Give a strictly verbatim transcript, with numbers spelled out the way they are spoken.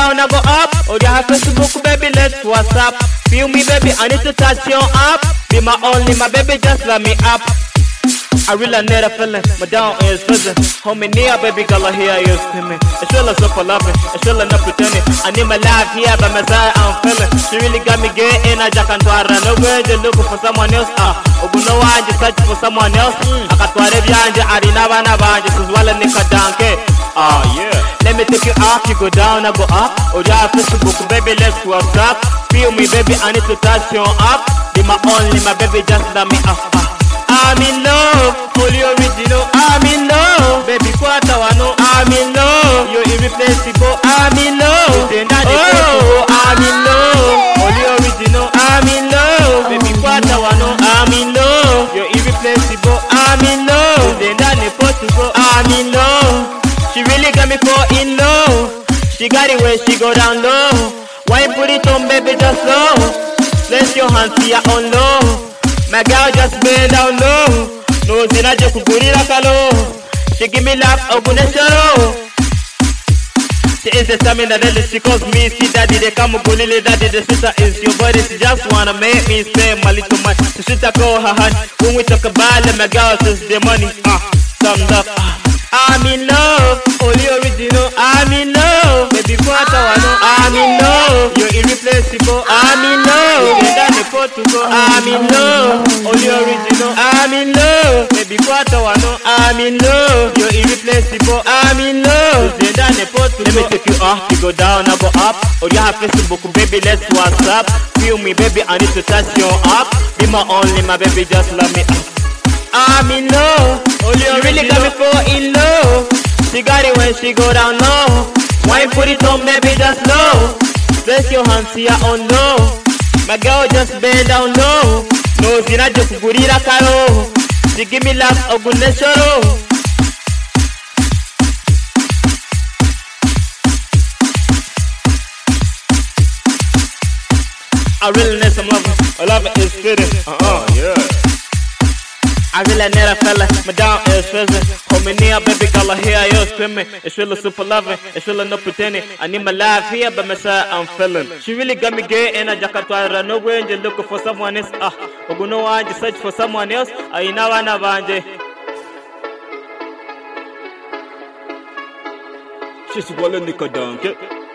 down, I go up. Oh, you have Facebook, baby, let's WhatsApp. Feel me, baby, I need to touch your up. Be my only, my baby, just let me up. I really need a feeling, my down is prison. Homie near, baby girl, I hear you screaming. It's really so for loving, it's really not pretending. I need my life here by my side, I'm feeling. She really got me gay in a jack and twara. No way, they looking for someone else. Ah, oh, no one just searching for someone else. I got tware behind you, I didn't have an avant, just as well as Nika Danke. Ah, yeah. Let me take you up, you go down, I go up. Oh, yeah, Facebook, baby, let's WhatsApp. Feel me, baby, I need to touch you up. Be my only, my baby, just let me up. I'm in love, fully original. I'm in love, baby, quarter one. I'm in love, you're irreplaceable. I'm in love, oh, I'm in love, fully original. I'm in love, baby, quarter one. I'm in love, you're irreplaceable. I'm in love, I'm in love. She really got me for in love. She got it where she go down low. Why you put it on, baby, just low? Place your hands here on low. My girl just bend down low. No zina je kugurira kalo. She give me love ogune sharo. She is the stamina that she calls me. See daddy they come gunile daddy the sister is your body. She just wanna make me spend my little money. She should call her hand. When we talk about it, my girl says the money. Ah, uh, some love. Uh. I'm in love, only original. I'm in love, baby, quarter one. I'm in love, you're irreplaceable. I'm in love, I'm in love, only original. I'm in love, baby, quarter one. I'm in love, you're irreplaceable. I'm in love. Let me take you up, you go down, I go up. Oh, you have Facebook, baby, let's WhatsApp. Feel me, baby, I need to touch your up. Be my only, my baby, just love me up. I'm in love, she really got me for in love. She got it when she go down low. Why you put it on, baby, just low? Place your hands here on low. My girl just bend down low. No zina just gurira karo. She give me love ogune shoro. I really need some love. A love is fitting. Uh-uh, yeah. I really need a fella, my down is fizzing. Homie near, baby girl, I hear you screaming. It's really super loving, it's really not pretending. I need my life here, but my side I'm feeling. She really got me gay in a jacket. I run away and just looking for someone else. Ah, but you know I just search for someone else. I know I never. She's well in the